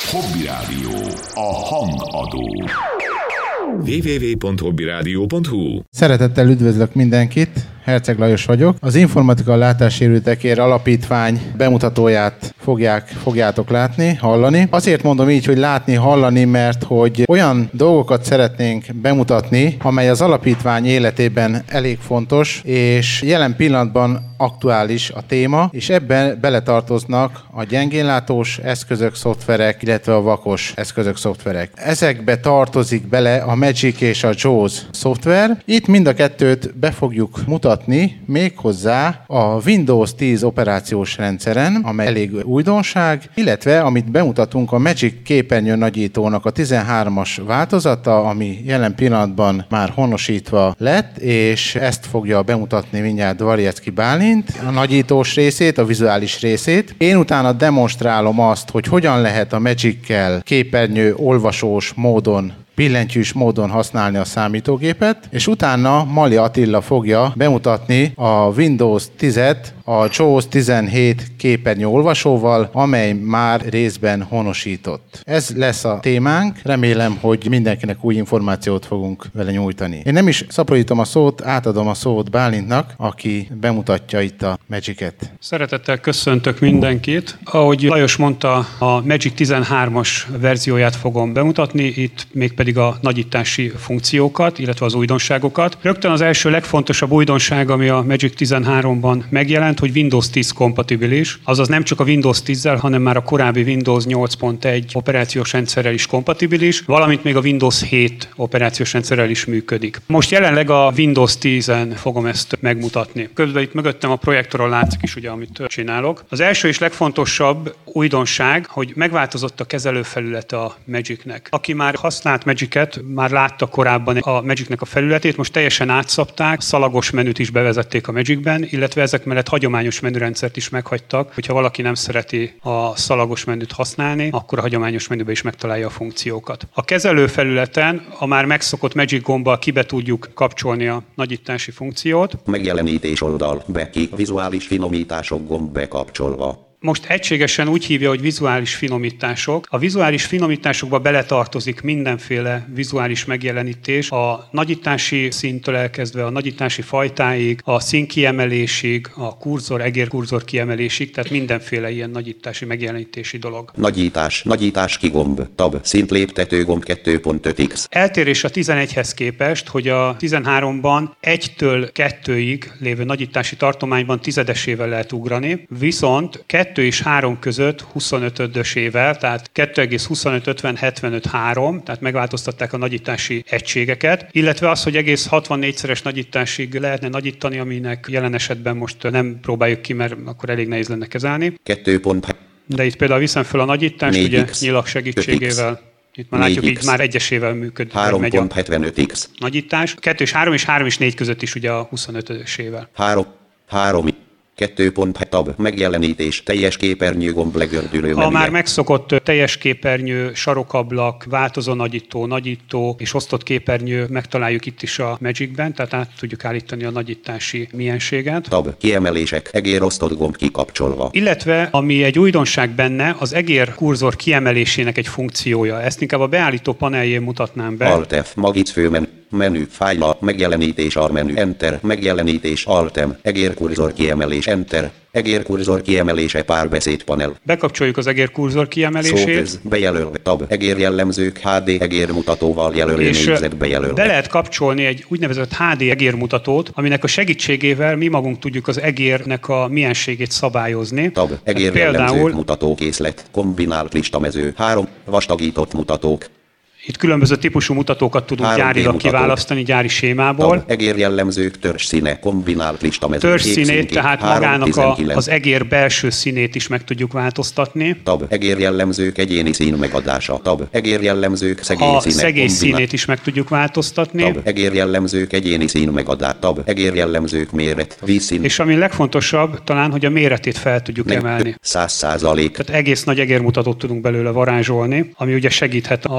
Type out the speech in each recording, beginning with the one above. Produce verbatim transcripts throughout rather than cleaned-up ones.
Hobby Rádió, a hangadó. double-u double-u double-u pont hobby rádió pont hu Szeretettel üdvözlök mindenkit, Herceg Lajos vagyok. Az Informatika Látássérültekért Alapítvány bemutatóját fogják, fogjátok látni, hallani. Azért mondom így, hogy látni, hallani, mert hogy olyan dolgokat szeretnénk bemutatni, amely az alapítvány életében elég fontos, és jelen pillanatban aktuális a téma, és ebben beletartoznak a gyengénlátós eszközök, szoftverek, illetve a vakos eszközök, szoftverek. Ezekbe tartozik bele a Magic és a JAWS szoftver. Itt mind a kettőt be fogjuk mutatni, méghozzá a Windows tíz operációs rendszeren, amely elég újdonság, illetve amit bemutatunk a Magic képernyő nagyítónak a tizenhármas változata, ami jelen pillanatban már honosítva lett, és ezt fogja bemutatni mindjárt Dvarjecki Bálint, a nagyítós részét, a vizuális részét. Én utána demonstrálom azt, hogy hogyan lehet a Magic-kel képernyő olvasós módon, billentyűs módon használni a számítógépet, és utána Mali Attila fogja bemutatni a Windows tízet a JAWS tizenhét képernyő olvasóval, amely már részben honosított. Ez lesz a témánk, remélem, hogy mindenkinek új információt fogunk vele nyújtani. Én nem is szaporítom a szót, átadom a szót Bálintnak, aki bemutatja itt a Magic-et. Szeretettel köszöntök mindenkit. Ahogy Lajos mondta, a Magic tizenhármas verzióját fogom bemutatni, itt mégpedig a nagyítási funkciókat, illetve az újdonságokat. Rögtön az első legfontosabb újdonság, ami a Magic tizenháromban megjelent, hogy Windows tíz kompatibilis, azaz nem csak a Windows tízzel, hanem már a korábbi Windows nyolc pont egy operációs rendszerrel is kompatibilis, valamint még a Windows hét operációs rendszerrel is működik. Most jelenleg a Windows tízen fogom ezt megmutatni. Közben itt mögöttem a projektoron látszik is, ugye, amit csinálok. Az első és legfontosabb újdonság, hogy megváltozott a kezelőfelülete a Magicnek. Aki már használt Magic-et, már látta korábban a Magicnek a felületét, most teljesen átszabták, szalagos menüt is bevezették a Magicben, illetve ezek mellett hagyományos menürendszert is meghagytak, hogyha valaki nem szereti a szalagos menüt használni, akkor a hagyományos menübe is megtalálja a funkciókat. A kezelőfelületen a már megszokott Magic gombbal kibe tudjuk kapcsolni a nagyítási funkciót. Megjelenítés oldal, beki, vizuális finomítások gomb bekapcsolva. Most egységesen úgy hívja, hogy vizuális finomítások. A vizuális finomításokba beletartozik mindenféle vizuális megjelenítés, a nagyítási szinttől elkezdve a nagyítási fajtáig, a színkiemelésig, a kurzor, egérkurzor kiemelésig, tehát mindenféle ilyen nagyítási megjelenítési dolog. Nagyítás, nagyítás kigomb, tab, szintléptető gomb kettő pont öt x. Eltérés a tizenegyhez képest, hogy a tizenháromban egytől kettőig lévő nagyítási tartományban tizedesével lehet ugrani, viszont kettő és három között huszonötödösével, tehát kettő egész huszonöt ötven hetvenöt három, tehát megváltoztatták a nagyítási egységeket, illetve az, hogy egész hatvannégyszeres nagyításig lehetne nagyítani, aminek jelen esetben most nem próbáljuk ki, mert akkor elég nehéz lenne kezelni. kettő pont De itt például viszem fel a nagyítást, ugye nyilak segítségével. Itt már látjuk, így már egyesével működik. három pont hetvenöt x. Nagyítás. kettő és három és három és négy között is ugye a huszonötösével. három, három, kettő pont hat tab, megjelenítés, teljes képernyő gomb legördülő menüje. A már megszokott teljes képernyő, sarokablak, változó nagyító, nagyító és osztott képernyő megtaláljuk itt is a Magicben, tehát át tudjuk állítani a nagyítási mienséget. Tab, kiemelések, egér osztott gomb kikapcsolva. Illetve, ami egy újdonság benne, az egér kurzor kiemelésének egy funkciója. Ezt inkább a beállító paneljén mutatnám be. Alt F, Magic főmenü. Menü, fájla, megjelenítés, almenü, enter, megjelenítés, altem, egérkurzor kiemelés, enter, egérkurzor kiemelése, párbeszéd panel. Bekapcsoljuk az egérkurzor kiemelését. Szóköz, bejelölve, tab, egérjellemzők, há dé egérmutatóval jelölő négyzet bejelölve. Be lehet kapcsolni egy úgynevezett há dé egérmutatót, aminek a segítségével mi magunk tudjuk az egérnek a mienségét szabályozni. Tab, egérjellemzők, például mutatókészlet, kombinált listamező, három, vastagított mutatók. Itt különböző típusú mutatókat tudunk gyárilag kiválasztani gyári sémából. Egérjellemzők, törzsszíne, kombinált listamező. Törzsszínét, tehát magának a, az egér belső színét is meg tudjuk változtatni. Tab, egérjellemzők, egyéni szín megadása. Tab, egérjellemzők, szegély a színe. A szegély színét is meg tudjuk változtatni. Tab, egérjellemzők, egyéni szín megadása. Tab, egérjellemzők, méret, vízszín. És ami legfontosabb talán, hogy a méretét fel tudjuk Meg emelni. száz százalék. Tehát egész nagy egérmutatót tudunk belőle varázsolni, ami ugye segíthet a navigálás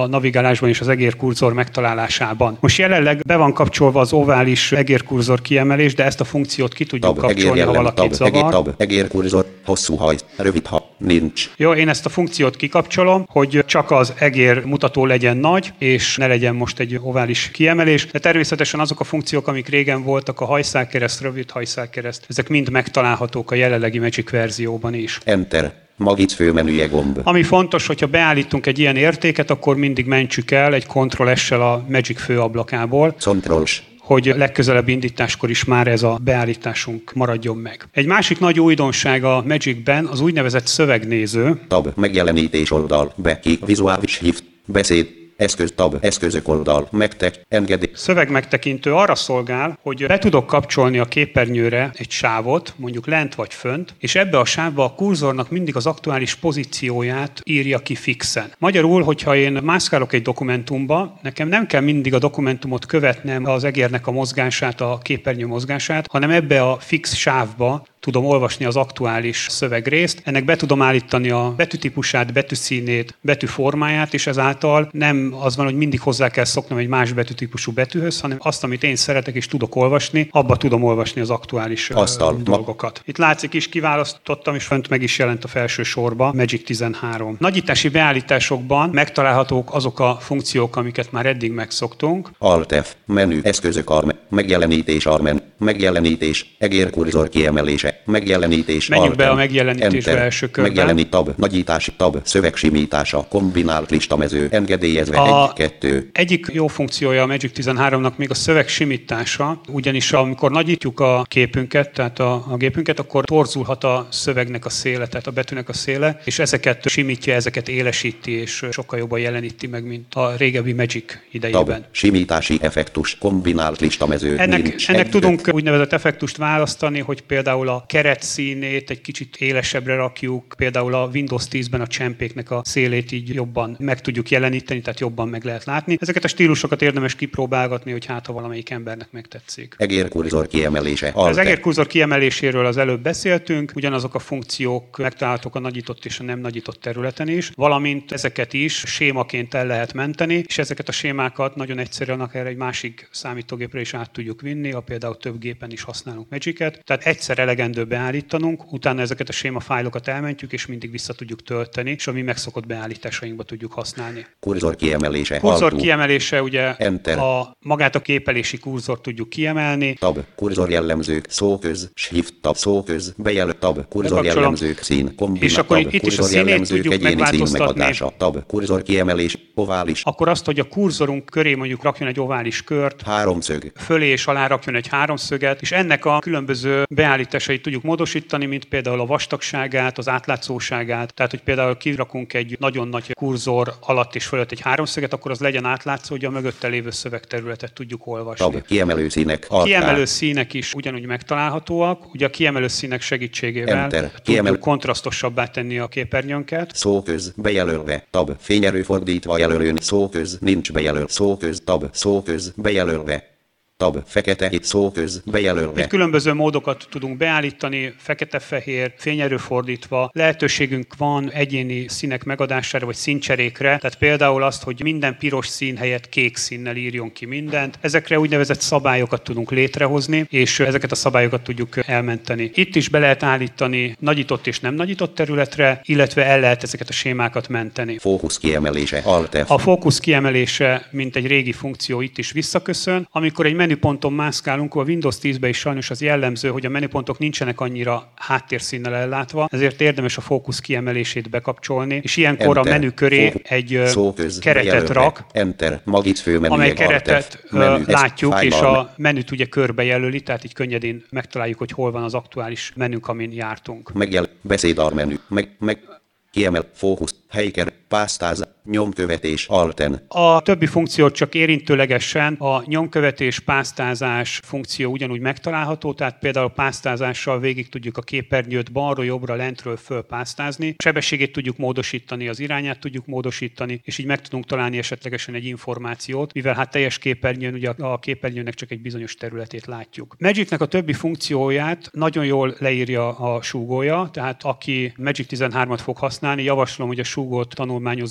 megtalálásban és az egérkurzor megtalálásában. Most jelenleg be van kapcsolva az ovális egérkurzor kiemelés, de ezt a funkciót ki tudjuk tab, kapcsolni, egér ha jellem, valakit tab, egér, zavar. tab, egérkurzor, hosszú haj, rövid ha, nincs. Jó, én ezt a funkciót kikapcsolom, hogy csak az egér mutató legyen nagy, és ne legyen most egy ovális kiemelés. De természetesen azok a funkciók, amik régen voltak, a hajszálkereszt, rövid hajszálkereszt, ezek mind megtalálhatók a jelenlegi Magic verzióban is. Enter. Magic főmenüje gomb. Ami fontos, hogyha beállítunk egy ilyen értéket, akkor mindig mentsük el egy Ctrl-S-sel a Magic főablakából, Controls. hogy legközelebb indításkor is már ez a beállításunk maradjon meg. Egy másik nagy újdonság a Magicben az úgynevezett szövegnéző. Tab, megjelenítés oldal, beki, vizuális shift, beszéd, eszköz, tab, eszközök oldal, megtek, engedély. Szövegmegtekintő arra szolgál, hogy be tudok kapcsolni a képernyőre egy sávot, mondjuk lent vagy fönt, és ebbe a sávba a kurzornak mindig az aktuális pozícióját írja ki fixen. Magyarul, hogyha én mászkálok egy dokumentumba, nekem nem kell mindig a dokumentumot követnem, az egérnek a mozgását, a képernyő mozgását, hanem ebbe a fix sávba tudom olvasni az aktuális szövegrészt. Ennek be tudom állítani a betűtípusát, betűszínét, betűformáját, és ezáltal nem az van, hogy mindig hozzá kell szoknom egy más betűtípusú betűhöz, hanem azt, amit én szeretek és tudok olvasni, abba tudom olvasni az aktuális Asztal. dolgokat. Itt látszik is, kiválasztottam, és fönt meg is jelent a felső sorba Magic tizenhárom. Nagyítási beállításokban megtalálhatók azok a funkciók, amiket már eddig megszoktunk. Alt-F, menü, eszközök arme, megjelenítés armen, megjelenítés, egérkurzor kiemelése, megjelenítés, Menjünk be Alt-M, a megjelenítésbe Enter, első körben. Megjelenít tab, nagyítási tab, szövegsimítása, kombinált listamező, engedélyezve A egy, kettő. Egyik jó funkciója a Magic tizenháromnak még a szöveg simítása, ugyanis amikor nagyítjuk a képünket, tehát a, a gépünket, akkor torzulhat a szövegnek a széle, tehát a betűnek a széle, és ezeket simítja, ezeket élesíti, és sokkal jobban jeleníti meg, mint a régebbi Magic idejében. Tab, simítási effektus, kombinált listamező, Ennek, nincs, ennek egy, tudunk úgynevezett effektust választani, hogy például a keret színét egy kicsit élesebbre rakjuk, például a Windows tízben a csempéknek a szélét így jobban meg tudjuk jeleníteni, tehát jobban meg lehet látni. Ezeket a stílusokat érdemes kipróbálgatni, hogy hát ha valamelyik embernek megtetszik. egérkurzor kiemelése, Az Alt-F, egérkurzor kiemeléséről az előbb beszéltünk, ugyanazok a funkciók megtalálhatók a nagyított és a nem nagyított területen is, valamint ezeket is sémaként el lehet menteni, és ezeket a sémákat nagyon egyszerűen akár egy másik számítógépre is át tudjuk vinni, ha például több gépen is használunk Magicet. Tehát egyszer elegendő beállítanunk, utána ezeket a séma fájlokat elmentjük, és mindig vissza tudjuk tölteni, és a mi megszokott beállításainkba tudjuk használni. kurzor kiemelése, Kurzor Alt-U, kiemelése, ugye Enter. a, magát a képelési kurzort tudjuk kiemelni. tab, kurzor jellemzők, szóköz, shift tab, szóköz, bejelölt tab, kurzor Bekapcsolom. jellemzők, szín, kombinát, És akkor tab, itt is a kurzor színét jellemzők, tudjuk egyéni szín megváltoztatni. megadása, tab, kurzor kiemelés, ovális, Akkor azt, hogy a kurzorunk köré mondjuk rakjon egy ovális kört, háromszög, fölé és alá rakjon egy háromszöget, és ennek a különböző beállításait tudjuk módosítani, mint például a vastagságát, az átlátszóságát. Tehát, hogy például kirakunk egy nagyon nagy kurzor alatt és fölött egy háromszöget, akkor az legyen átlátszó, hogy a mögötte lévő szövegterületet tudjuk olvasni. tab, kiemelő színek, alt Kiemelő színek is ugyanúgy megtalálhatóak. Ugye a kiemelő színek segítségével Enter. tudjuk Kiemel- kontrasztosabbá tenni a képernyőnket. szóköz, bejelölve, tab, fényerő fordítva jelölőn, szóköz, nincs bejelöl, szóköz, tab, szóköz, bejelölve, tab, fekete hit, szóköz, bejelölve, Itt különböző módokat tudunk beállítani, fekete-fehér, fényerő fordítva. Lehetőségünk van egyéni színek megadására, vagy színcserékre. Tehát például azt, hogy minden piros szín helyett kék színnel írjon ki mindent. Ezekre úgynevezett szabályokat tudunk létrehozni, és ezeket a szabályokat tudjuk elmenteni. Itt is be lehet állítani nagyított és nem nagyított területre, illetve el lehet ezeket a sémákat menteni. fókusz kiemelése, Alt-F, A fókusz kiemelése, mint egy régi funkció, itt is visszaköszön. Amikor egy menüponton mászkálunk, a Windows tízben is sajnos az jellemző, hogy a menüpontok nincsenek annyira háttérszínnel ellátva, ezért érdemes a fókusz kiemelését bekapcsolni, és ilyenkor Enter. a menü köré Fókusz. egy ö, szóköz, keretet bejelölve, rak, Enter, Magic főmenüje, amely Alt-F, keretet ö, menü, ez látjuk, és fájlal, a menüt ugye körbe jelöli, tehát így könnyedén megtaláljuk, hogy hol van az aktuális menünk, amin jártunk. megjel, beszédarmenü, meg, meg, kiemel, fókusz, helyker, pásztáz, nyomkövetés, Alten, A többi funkciót csak érintőlegesen, a nyomkövetés, pásztázás funkció ugyanúgy megtalálható, tehát például pásztázással végig tudjuk a képernyőt balról, jobbra, lentről föl pásztázni, sebességét tudjuk módosítani, az irányát tudjuk módosítani, és így meg tudunk találni esetlegesen egy információt, mivel hát teljes képernyőn ugye a képernyőnek csak egy bizonyos területét látjuk. Magicnek a többi funkcióját nagyon jól leírja a súgója, tehát aki Magic tizenhármat fog használni, javaslom, hogy a súgót tanulmányozza át, mert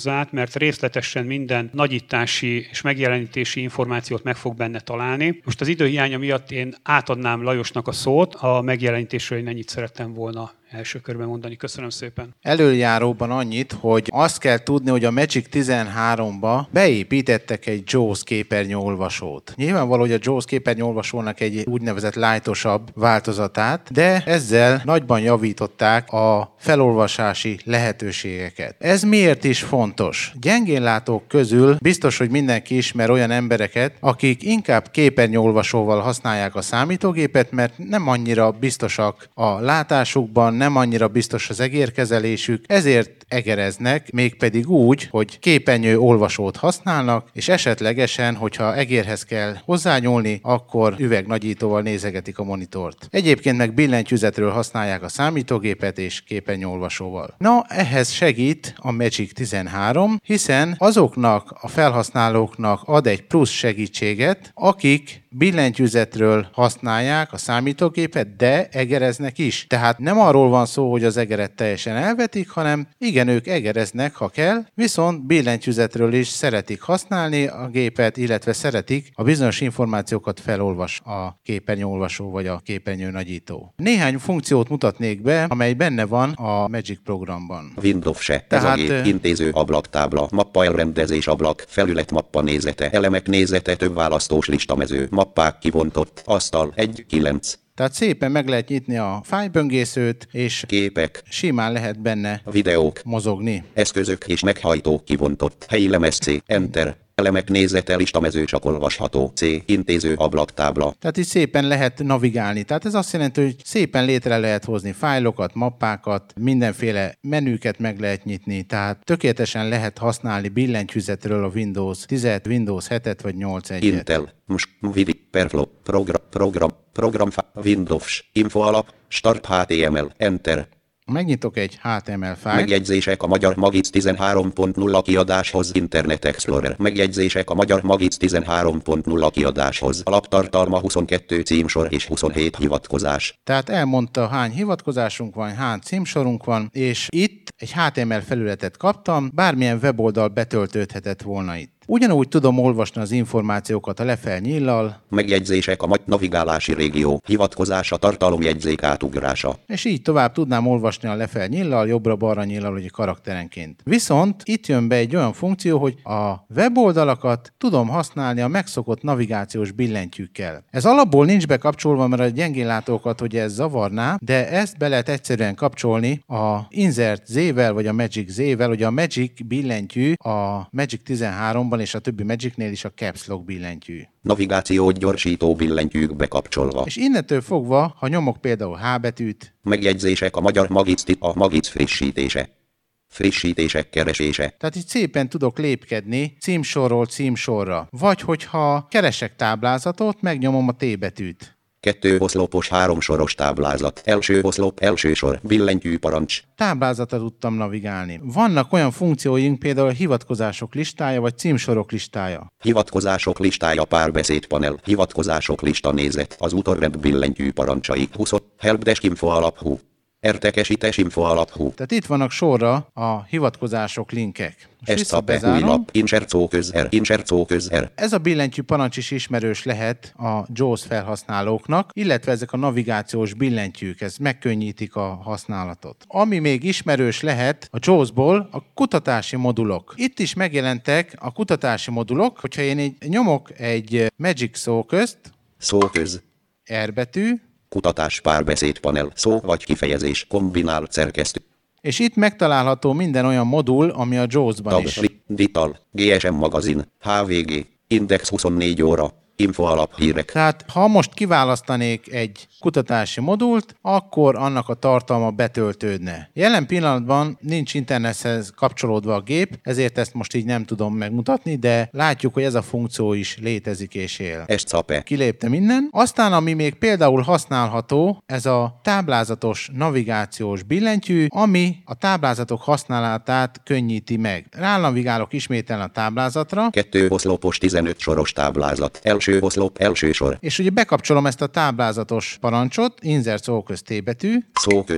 mert részletesen minden nagyítási és megjelenítési információt meg fog benne találni. Most az időhiánya miatt én átadnám Lajosnak a szót, a megjelenítésről én ennyit szerettem volna első körben mondani. Köszönöm szépen. Előjáróban annyit, hogy azt kell tudni, hogy a Magic tizenháromba beépítettek egy JAWS képernyőolvasót. Nyilvánvaló, hogy a JAWS képernyőolvasónak egy úgynevezett lightosabb változatát, de ezzel nagyban javították a felolvasási lehetőségeket. Ez miért is fontos? Gyengénlátók közül biztos, hogy mindenki ismer olyan embereket, akik inkább képernyőolvasóval használják a számítógépet, mert nem annyira biztosak a látásukban, nem annyira biztos az egérkezelésük, ezért egereznek, mégpedig úgy, hogy képernyő olvasót használnak, és esetlegesen, hogyha egérhez kell hozzányúlni, akkor üvegnagyítóval nézegetik a monitort. Egyébként meg billentyűzetről használják a számítógépet és képernyőolvasóval. Na, ehhez segít a Magic tizenhárom, hiszen azoknak a felhasználóknak ad egy plusz segítséget, akik billentyűzetről használják a számítógépet, de egereznek is. Tehát nem arról van szó, hogy az egeret teljesen elvetik, hanem igen, ők egereznek, ha kell, viszont billentyűzetről is szeretik használni a gépet, illetve szeretik a bizonyos információkat felolvas a képernyőolvasó vagy a képernyőnagyító. Néhány funkciót mutatnék be, amely benne van a Magic programban. Windows se. Ez a gép intéző ablaktábla, mappa elrendezés ablak, felület mappa nézete, elemek nézete, több választós listamező, mappák kivontott, asztal egy kilenc. Tehát szépen meg lehet nyitni a fájlböngészőt, és képek, simán lehet benne videók, mozogni. Eszközök és meghajtók kivontott, helyi lemez C, Enter, elemek nézete listamező csak olvasható, C, intéző ablaktábla. Tehát itt szépen lehet navigálni. Tehát ez azt jelenti, hogy szépen létre lehet hozni fájlokat, mappákat, mindenféle menüket meg lehet nyitni, tehát tökéletesen lehet használni billentyűzetről a Windows tízet, Windows hetet vagy nyolc egyet. Intel, ms, vidi, perflow, program, program, program, Windows, info alap, start há té em el, Enter. Megnyitok egy há té em el fájlt. Megjegyzések a Magyar Magic tizenhárom pont nulla kiadáshoz, Internet Explorer. Megjegyzések a Magyar Magic tizenhárom pont nulla kiadáshoz. Alaptartalma huszonkettő címsor és huszonhét hivatkozás. Tehát elmondta, hány hivatkozásunk van, hány címsorunk van, és itt egy há té em el felületet kaptam, bármilyen weboldal betöltődhetett volna itt. Ugyanúgy tudom olvasni az információkat a lefel nyíllal. Megjegyzések a magy navigálási régió, hivatkozása, tartalomjegyzék átugrása. És így tovább tudnám olvasni a lefel nyíllal, jobbra-balra nyíllal, vagy karakterenként. Viszont itt jön be egy olyan funkció, hogy a weboldalakat tudom használni a megszokott navigációs billentyűkkel. Ez alapból nincs bekapcsolva, mert a gyengénlátókat, hogy ez zavarná, de ezt be lehet egyszerűen kapcsolni a Insert Z-vel, vagy a Magic Z-vel, hogy a Magic billentyű a Magic tizenháromban és a többi Magicnél is a Caps Lock billentyű. Navigációt gyorsító billentyűk bekapcsolva. És innentől fogva, ha nyomok például H betűt. Megjegyzések a Magyar Magic, a Magic frissítése. Frissítések keresése. Tehát itt szépen tudok lépkedni címsorról címsorra. Vagy hogyha keresek táblázatot, megnyomom a T betűt. Kettő oszlopos háromsoros táblázat. Első oszlop, első sor, billentyű parancs. Táblázatra tudtam navigálni. Vannak olyan funkcióink, például a hivatkozások listája, vagy címsorok listája. Hivatkozások listája, párbeszédpanel, hivatkozások lista nézet, az utorrend billentyű parancsai, húsz, helpdesk info alapú. Értekesítés info alapú. Tehát itt vannak sorra a hivatkozások linkek. Ezt a bezárom. Insert szó köz R, insert szó köz R. Ez a billentyű parancs is ismerős lehet a JAWS felhasználóknak, illetve ezek a navigációs billentyűk, ez megkönnyítik a használatot. Ami még ismerős lehet a JAWS-ból, a kutatási modulok. Itt is megjelentek a kutatási modulok, hogyha én egy, nyomok egy Magic szóközt, szóköz, R betű, kutatás, párbeszédpanel, szó vagy kifejezés, kombinált szerkesztő. És itt megtalálható minden olyan modul, ami a JAWS-ban is. Dital, gé es em magazin, há vé gé, Index huszonnégy óra, info alaphírek. Tehát ha most kiválasztanék egy kutatási modult, akkor annak a tartalma betöltődne. Jelen pillanatban nincs internethez kapcsolódva a gép, ezért ezt most így nem tudom megmutatni, de látjuk, hogy ez a funkció is létezik és él. Escape. Kiléptem innen. Aztán, ami még például használható, ez a táblázatos navigációs billentyű, ami a táblázatok használatát könnyíti meg. Ránavigálok ismételten a táblázatra. Kettő oszlopos tizenöt soros táblázat. Első oszlop, első sor. És ugye bekapcsolom ezt a táblázatos parancsot, insert szóköz T betű. Szóköz,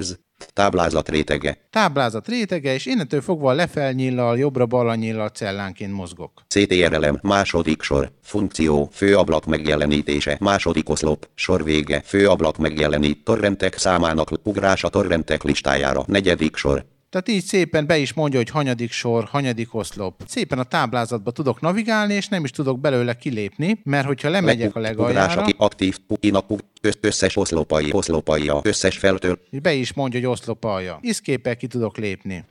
Táblázat rétege. Táblázat rétege, és innentől fogva lefelnyillal, jobbra-balra nyillal cellánként mozgok. cé té er elem, második sor, funkció, főablak megjelenítése, második oszlop, sor vége, főablak megjelenít, torrentek számának ugrás a torrentek listájára, negyedik sor. Tehát így szépen be is mondja, hogy hanyadik sor, hanyadik oszlop. Szépen a táblázatba tudok navigálni, és nem is tudok belőle kilépni, mert hogyha lemegyek a legaljára... Ugrás, aktív, pukinak, összes oszlopai, oszlopaia, összes feltől. És be is mondja, hogy oszlopalja. Iszképpel ki tudok lépni.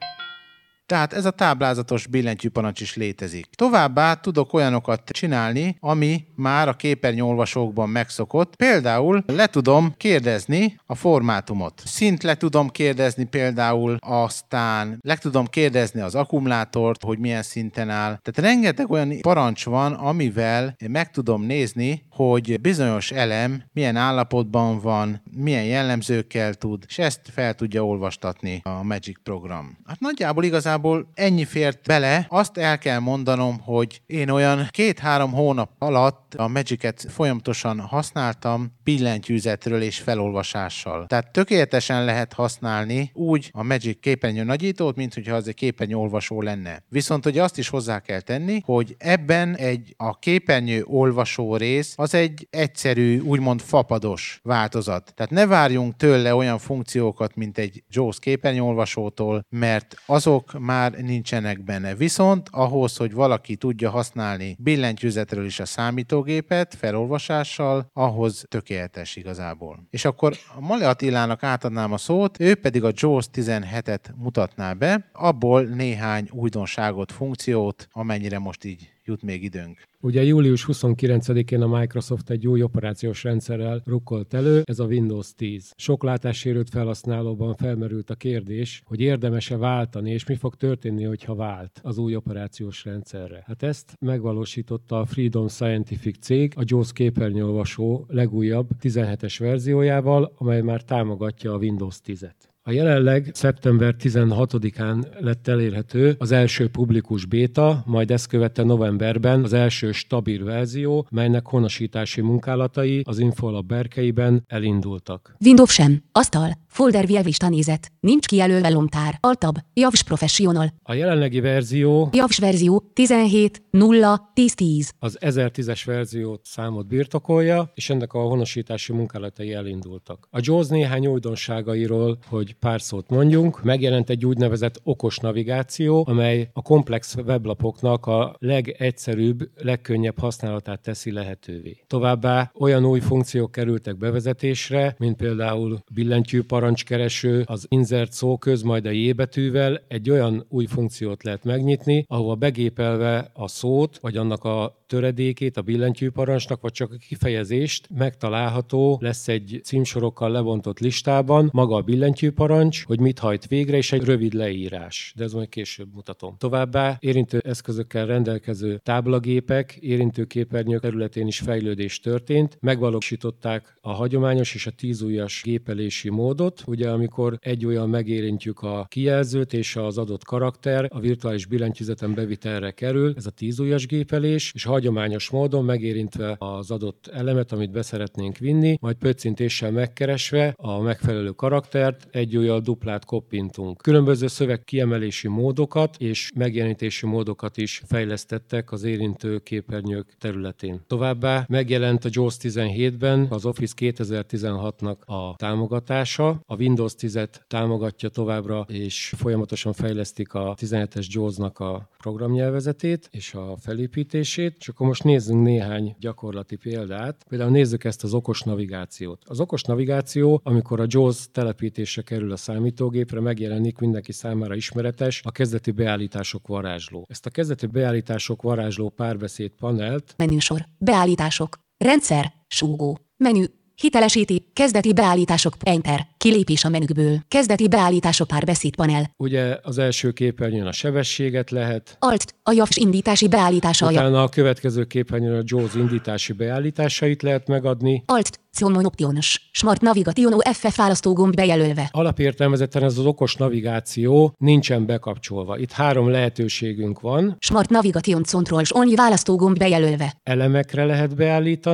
Tehát ez a táblázatos billentyűparancs is létezik. Továbbá tudok olyanokat csinálni, ami már a képernyőolvasókban megszokott. Például le tudom kérdezni a formátumot. Szint le tudom kérdezni például, aztán le tudom kérdezni az akkumulátort, hogy milyen szinten áll. Tehát rengeteg olyan parancs van, amivel meg tudom nézni, hogy bizonyos elem milyen állapotban van, milyen jellemzőkkel tud, és ezt fel tudja olvastatni a Magic program. Hát nagyjából igazából ennyi fért bele, azt el kell mondanom, hogy én olyan két-három hónap alatt a Magicet folyamatosan használtam billentyűzetről és felolvasással. Tehát tökéletesen lehet használni úgy a Magic képernyő nagyítót, mint hogyha az egy képernyőolvasó lenne. Viszont ugye azt is hozzá kell tenni, hogy ebben egy a képernyő olvasó rész az egy egyszerű, úgymond fapados változat. Tehát ne várjunk tőle olyan funkciókat, mint egy JAWS képernyőolvasótól, mert azok már nincsenek benne. Viszont ahhoz, hogy valaki tudja használni billentyűzetről is a számítógépet felolvasással, ahhoz tökéletes igazából. És akkor a Male Attilának átadnám a szót, ő pedig a JAWS tizenhetet mutatná be, abból néhány újdonságot, funkciót, amennyire most így jut még időnk. Ugye július huszonkilencedikén a Microsoft egy új operációs rendszerrel rukkolt elő, ez a Windows tíz. Sok látássérült felhasználóban felmerült a kérdés, hogy érdemes-e váltani, és mi fog történni, hogyha vált az új operációs rendszerre. Hát ezt megvalósította a Freedom Scientific cég a JAWS képernyőolvasó legújabb tizenhetes verziójával, amely már támogatja a Windows tízet. A jelenleg szeptember tizenhatodikán lett elérhető az első publikus béta, majd ezt követte novemberben az első stabil verzió, melynek honosítási munkálatai az Infolab berkeiben elindultak. Windows sem, asztal, folder vieglista nézet, nincs kijelölve lomtár, altab, JAWS Professional. A jelenlegi verzió JAWS verzió tizenhét nulla tíz tíz. az ezertízes verziót számot birtokolja, és ennek a honosítási munkálatai elindultak. A JAWS néhány újdonságairól, hogy pár szót mondjunk, megjelent egy úgynevezett okos navigáció, amely a komplex weblapoknak a legegyszerűbb, legkönnyebb használatát teszi lehetővé. Továbbá olyan új funkciók kerültek bevezetésre, mint például billentyűparancskereső, az insert szóköz, majd a J betűvel egy olyan új funkciót lehet megnyitni, ahova begépelve a szót, vagy annak a töredékét a billentyűparancsnak, vagy csak a kifejezést megtalálható lesz egy címsorokkal lebontott listában, maga a billentyűparancs, hogy mit hajt végre, és egy rövid leírás. De ez majd később mutatom. Továbbá érintő eszközökkel rendelkező táblagépek, érintőképernyő területén is fejlődés történt. Megvalósították a hagyományos és a tízujjas gépelési módot, ugye amikor egy olyan megérintjük a kijelzőt, és az adott karakter a virtuális billentyűzeten bevitelre kerül, ez a tízujjas gépelés, és hagyományos módon megérintve az adott elemet, amit beszeretnénk vinni, majd pöccintéssel megkeresve a megfelelő karaktert, egy ujjal duplát koppintunk. Különböző szöveg kiemelési módokat és megjelenítési módokat is fejlesztettek az érintő képernyők területén. Továbbá megjelent a JAWS tizenhétben az Office kétezer-tizenhatnak a támogatása. A Windows tízet támogatja továbbra, és folyamatosan fejlesztik a tizenhetes JAWS-nak a programnyelvezetét és a felépítését. És akkor most nézzünk néhány gyakorlati példát. Például nézzük ezt az okos navigációt. Az okos navigáció, amikor a JAWS telepítésre kerül a számítógépre, megjelenik mindenki számára ismeretes a kezdeti beállítások varázsló. Ezt a kezdeti beállítások varázsló párbeszéd panelt Menüsor, beállítások, rendszer, súgó, menü, hitelesíti, kezdeti beállítások, enter, kilépés a menükből, kezdeti beállítások párbeszéd panel. Ugye az első képernyőn a sebességet lehet, Alt, a JAWS indítási beállítása, a utána a következő képernyőn a JAWS indítási beállításait lehet megadni. Alt, Common Options, Smart Navigation F F választógomb bejelölve. Alapértelmezetten ez az okos navigáció nincsen bekapcsolva. Itt három lehetőségünk van. Smart Navigation Controls Only választógomb bejelölve. Elemekre lehet beállítani,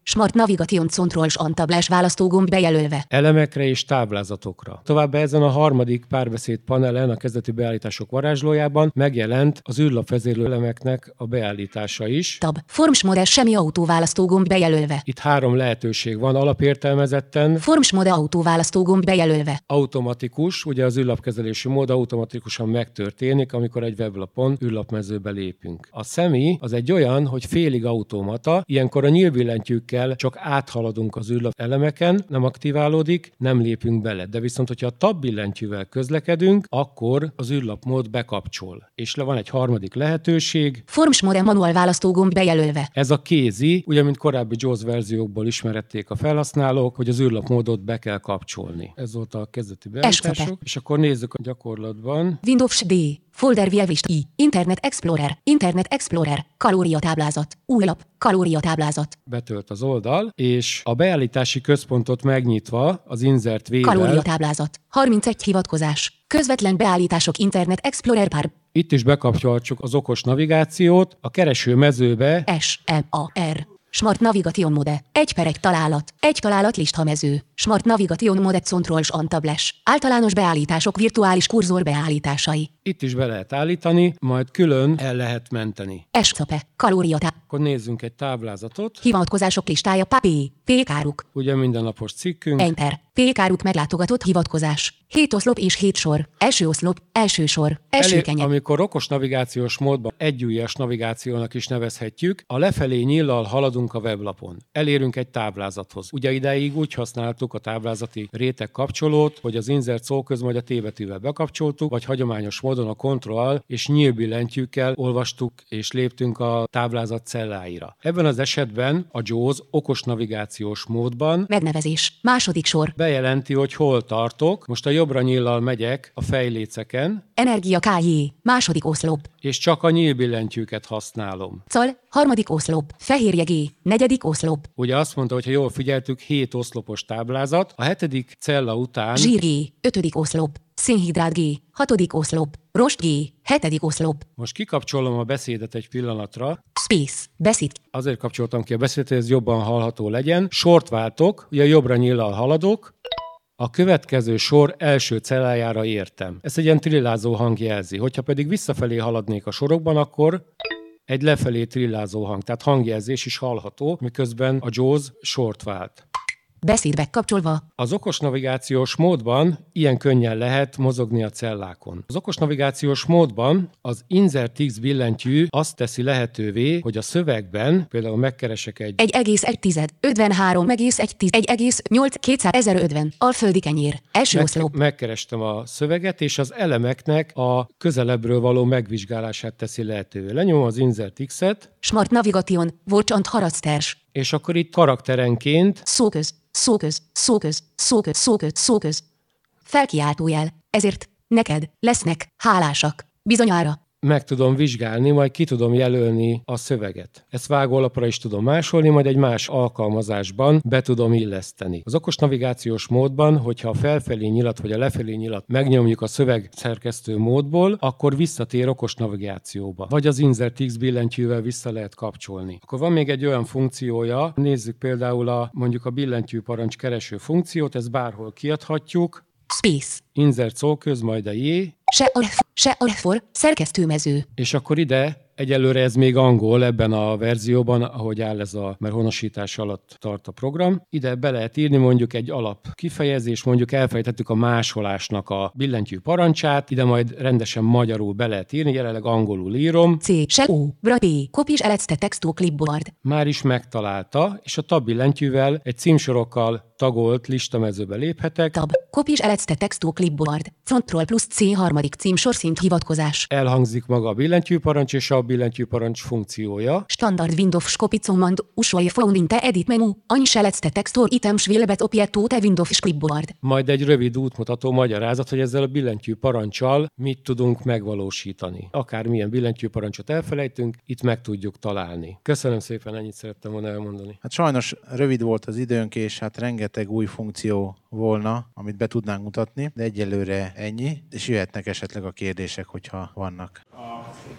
Smart Navigation Controls Antablás választógomb bejelölve. Elemekre és táblázatokra. Továbbá ezen a harmadik párbeszéd panelen a kezdeti beállítások varázslójában megjelent az űrlapvezérlő elemeknek a beállítása is. Tab. Formsmode semmi autó választógomb bejelölve. Itt három lehetőség van alapértelmezetten. Formsmode autó választógomb bejelölve. Automatikus, ugye az űrlapkezelési mód automatikusan megtörténik, amikor egy weblapon űrlapmezőbe lépünk. A semi az egy olyan, hogy félig automata, ilyenkor a nyílbillentyűkkel csak áthaladunk az űrlap elemeken, nem aktiválódik, nem lépünk bele. De viszont, hogyha a tab billentyűvel közlekedünk, akkor az űrlapmód bekapcsol. És le van egy harmadik lehetőség. Formsmode manual választógomb bejelölve. Ez a kézi, ugye, mint korábbi JAWS verziókból ismerették a felhasználók, hogy az űrlapmódot be kell kapcsolni. Ez volt a kezdeti beállítások. És akkor nézzük a gyakorlatban. Windows D. Folder Viewlist I. Internet Explorer. Internet Explorer. Kalóriatáblázat. Új lap. Kalóriatáblázat. Betölt az oldal, és a beállítási központot megnyitva az Insert V-vel. Kalóriatáblázat. harmincegy hivatkozás. Közvetlen beállítások Internet Explorer pár. Itt is bekapcsolhatjuk az okos navigációt a kereső mezőbe. S M A R. Smart Navigation Mode. Egy per egy találat. Egy találat listamező. Smart Navigation Mode Controls Antables. Általános beállítások virtuális kurzor beállításai. Itt is be lehet állítani, majd külön el lehet menteni. S C P. Kalóriatá. Akkor nézzünk egy táblázatot. Hivatkozások listája. P. P-káruk. Ugye mindennapos cikkünk. Enter. P-káruk meglátogatott hivatkozás. Hét oszlop és hét sor. Első oszlop, első sor, első Elé, kenyek. amikor okos navigációs módban egyújas navigációnak is nevezhetjük, a lefelé nyíllal haladunk a weblapon. Elérünk egy táblázathoz. Ugye ideig úgy használtuk a táblázati réteg kapcsolót, hogy az insert szóköz majd a T betűvel bekapcsoltuk, vagy hagyományos módon a Ctrl és nyílbillentyűkkel olvastuk és léptünk a táblázat celláira. Ebben az esetben a JAWS okos navigációs módban Megnevezés. Második sor. bejelenti, hogy hol tartok. Most a jobbra nyíllal megyek a fejléceken, Energia K J. Második oszlop. és csak a nyílbillentyűket használom. Cal. Harmadik oszlop. Fehérje G. Negyedik oszlop. Ugye azt mondta, hogy ha jól figyeltük, hét oszlopos táblázat, a hetedik cella után Zsír G. Ötödik oszlop. Szénhidrát G. Hatodik oszlop. Rost G. Hetedik oszlop. most kikapcsolom a beszédet egy pillanatra. Space. Beszéd. Azért kapcsoltam ki a beszédet, hogy ez jobban hallható legyen. Sort váltok, ugye jobbra nyíllal haladok, a következő sor első cellájára értem. Ezt egy ilyen trillázó hang jelzi. Hogyha pedig visszafelé haladnék a sorokban, akkor egy lefelé trillázó hang, tehát hangjelzés is hallható, miközben a JAWS sort vált. Beszéd bekapcsolva. Az okos navigációs módban ilyen könnyen lehet mozogni a cellákon. Az okos navigációs módban az Insert X billentyű azt teszi lehetővé, hogy a szövegben, például megkeresek egy egy egész egy tized. ötvenhárom egész egy tized. egy egész nyolc kétszázezer-ötven. Alföldi kenyér. Első meg, oszlop. megkerestem a szöveget, és az elemeknek a közelebbről való megvizsgálását teszi lehetővé. Lenyomom az Insert X-et, Smart Navigation. Watch haracsters. és akkor itt karakterenként Szóköz. Szóköz. Szóköz. Szóköz. Szóköz. Szóköz. Felkiáltójel. Ezért neked lesznek hálásak. Bizonyára. meg tudom vizsgálni, majd ki tudom jelölni a szöveget. Ezt vágólapra is tudom másolni, majd egy más alkalmazásban be tudom illeszteni. Az okos navigációs módban, hogyha a felfelé nyilat vagy a lefelé nyilat megnyomjuk a szövegszerkesztő módból, akkor visszatér okos navigációba. Vagy az Insert X billentyűvel vissza lehet kapcsolni. Akkor van még egy olyan funkciója, nézzük például a, mondjuk a billentyű parancs kereső funkciót, ezt bárhol kiadhatjuk. Space. Insert szóköz, majd a J. Se a se a for, szerkesztőmező. És akkor ide, egyelőre ez még angol ebben a verzióban, ahogy áll ez a, mert honosítás alatt tart a program. Ide be lehet írni mondjuk egy alap kifejezés, mondjuk elfejtettük a másolásnak a billentyű parancsát, ide majd rendesen magyarul be lehet írni, jelenleg angolul írom. C, se o, bra P, kopis electe textó clipboard. Már is megtalálta, és a tab billentyűvel egy címsorokkal tagolt listamezőbe léphetek. Tab, kopis electe textó clipboard. Ctrl plusz C harmadik címsor szint hivatkozás. Elhangzik maga a billentyűparancs és a billentyűparancs funkciója. Standard Windows copy command, usually found in the edit menu, any selected text or items will be object to the Windows clipboard. Majd egy rövid útmutató magyarázat, hogy ezzel a billentyűparancsal mit tudunk megvalósítani. Akármilyen billentyűparancsot elfelejtünk, itt meg tudjuk találni. Köszönöm szépen, ennyit szerettem volna elmondani. Hát sajnos rövid volt az időnk, és hát rengeteg új funkció volna, amit be tudnánk mutatni, de egyelőre ennyi, és jöhetnek esetleg a kérdések, hogyha vannak.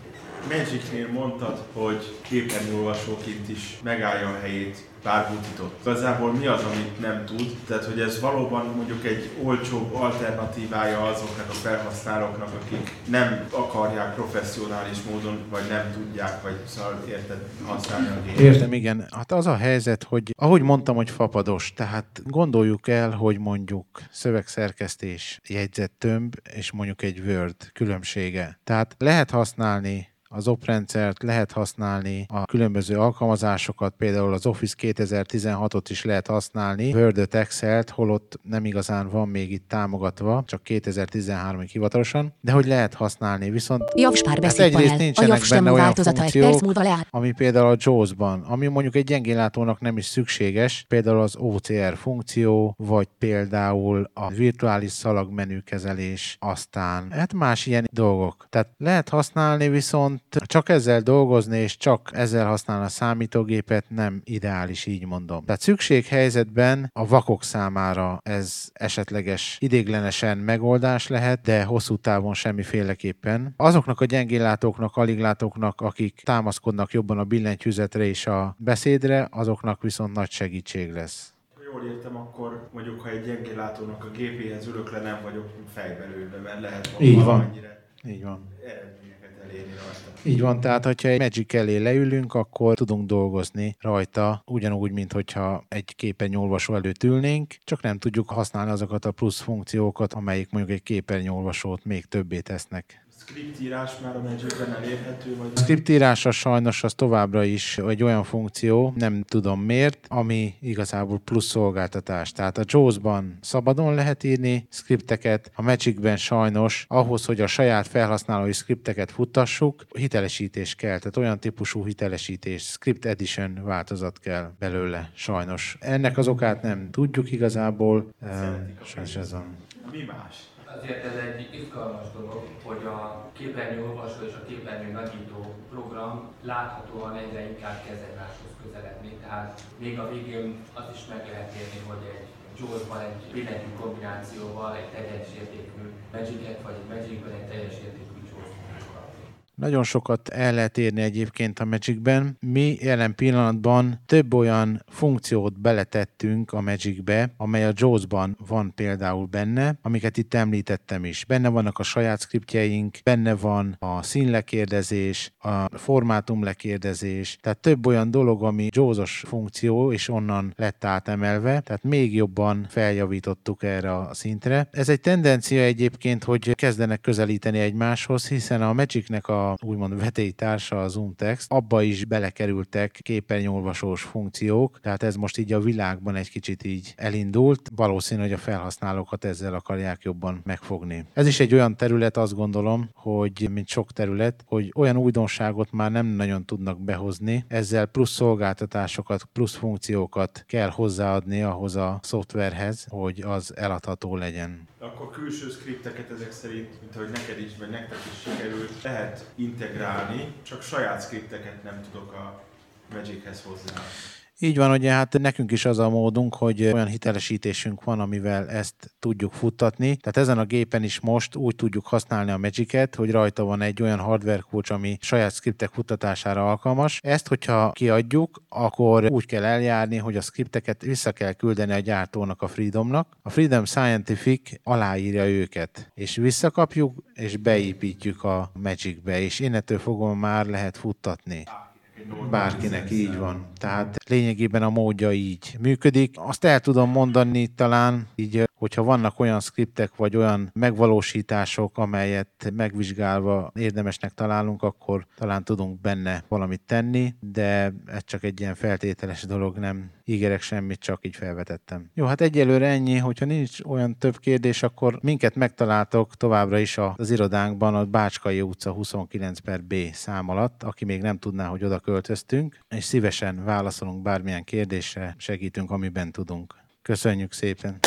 Magicnél mondtad, hogy képernyőolvasóként is megállja a helyét, bár butított. Igazából mi az, amit nem tud? Tehát, hogy ez valóban mondjuk egy olcsóbb alternatívája azoknak a felhasználóknak, akik nem akarják professzionális módon, vagy nem tudják, vagy szóval érted használni a gépet. Értem, igen. Hát az a helyzet, hogy ahogy mondtam, hogy fapados, tehát gondoljuk el, hogy mondjuk szövegszerkesztés, jegyzettömb, és mondjuk egy Word különbsége. Tehát lehet használni az oprendszert, lehet használni a különböző alkalmazásokat, például az Office kétezer-tizenhatot is lehet használni, Word-öt, Excel-t, holott nem igazán van még itt támogatva, csak kétezer-tizenháromig hivatalosan, de hogy lehet használni, viszont hát egyrészt nincsenek benne olyan funkciók, ami például a JAWS-ban, ami mondjuk egy gyengénlátónak nem is szükséges, például az o cé er funkció, vagy például a virtuális szalagmenükezelés, aztán hát más ilyen dolgok. Tehát lehet használni, viszont csak ezzel dolgozni, és csak ezzel használni a számítógépet nem ideális, így mondom. Tehát szükséghelyzetben a vakok számára ez esetleges idéglenesen megoldás lehet, de hosszú távon semmiféleképpen. Azoknak a gyengéllátóknak, aliglátóknak, akik támaszkodnak jobban a billentyűzetre és a beszédre, azoknak viszont nagy segítség lesz. Jól értem, akkor mondjuk, ha egy gyengéllátónak a gépéhez ülök le, nem vagyok fejbelülve, mert lehet valamennyire Így van. eredményeket elérni rajta. Így van, tehát hogyha egy Magic elé leülünk, akkor tudunk dolgozni rajta, ugyanúgy, mint hogyha egy képernyőolvasó előtt ülnénk, csak nem tudjuk használni azokat a plusz funkciókat, amelyik mondjuk egy képernyőolvasót még többé tesznek. Scriptírás már a Magicben elérhető? Vagy Scriptírása sajnos az továbbra is egy olyan funkció, nem tudom miért, ami igazából plusz szolgáltatás. Tehát a JAWS-ban szabadon lehet írni scripteket, a Magicben sajnos ahhoz, hogy a saját felhasználói scripteket futtassuk, hitelesítés kell, tehát olyan típusú hitelesítés, Script Edition változat kell belőle sajnos. Ennek az okát nem tudjuk igazából. Sajnos ez van. mi más? Azért ez egy izgalmas dolog, hogy a képernyőolvasó és a képernyő nagyító program láthatóan egyre inkább kezd egymáshoz közeledni. Tehát még a végén azt is meg lehet érni, hogy egy JAWS-ban egy billentyű kombinációval egy teljes értékű Magic-et, vagy egy Magic-ben egy teljes értékű JAWS-t kapni. Nagyon sokat el lehet érni egyébként a Magicben. Mi jelen pillanatban több olyan funkciót beletettünk a Magicbe, amely a JAWS-ban van például benne, amiket itt említettem is. Benne vannak a saját scriptjeink, benne van a színlekérdezés, a formátumlekérdezés, tehát több olyan dolog, ami JAWS-os funkció, és onnan lett átemelve, tehát még jobban feljavítottuk erre a szintre. Ez egy tendencia egyébként, hogy kezdenek közelíteni egymáshoz, hiszen a Magicnek a úgymond vetélytársa, a ZoomText, abba is belekerültek képernyőolvasós funkciók, tehát ez most így a világban egy kicsit így elindult. Valószínű, hogy a felhasználókat ezzel akarják jobban megfogni. Ez is egy olyan terület, azt gondolom, hogy mint sok terület, hogy olyan újdonságot már nem nagyon tudnak behozni, ezzel plusz szolgáltatásokat, plusz funkciókat kell hozzáadni ahhoz a szoftverhez, hogy az eladható legyen. Akkor külső skripteket ezek szerint, mint ahogy neked is, vagy nektek is sikerült, lehet integrálni, csak saját skripteket nem tudok a Magichez hozzá. Így van, ugye hát nekünk is az a módunk, hogy olyan hitelesítésünk van, amivel ezt tudjuk futtatni. Tehát ezen a gépen is most úgy tudjuk használni a Magicet, hogy rajta van egy olyan hardware kulcs, ami saját skriptek futtatására alkalmas. Ezt, hogyha kiadjuk, akkor úgy kell eljárni, hogy a skripteket vissza kell küldeni a gyártónak, a Freedomnak. A Freedom Scientific aláírja őket, és visszakapjuk, és beépítjük a Magicbe, és innentől fogva már lehet futtatni. Bárkinek, így van. Tehát lényegében a módja így működik. Azt el tudom mondani talán, így, hogyha vannak olyan skriptek, vagy olyan megvalósítások, amelyet megvizsgálva érdemesnek találunk, akkor talán tudunk benne valamit tenni, de ez csak egy ilyen feltételes dolog, nem ígérek semmit, csak így felvetettem. Jó, hát egyelőre ennyi, hogyha nincs olyan több kérdés, akkor minket megtaláltok továbbra is az irodánkban, a Bácskai utca huszonkilenc per B szám alatt, aki még nem tudná, hogy oda költöztünk, és szívesen válaszolunk bármilyen kérdésre, segítünk, amiben tudunk. Köszönjük szépen!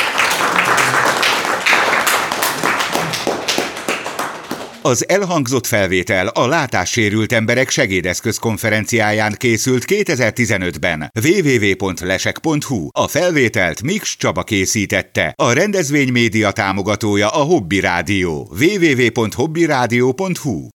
Az elhangzott felvétel a látássérült emberek segédeszköz konferenciáján készült kétezer-tizenötben. double-u double-u double-u pont lesek pont hu. A felvételt Mix Csaba készítette. A rendezvény média támogatója a Hobby Rádió. double-u double-u double-u pont hobby rádió pont hu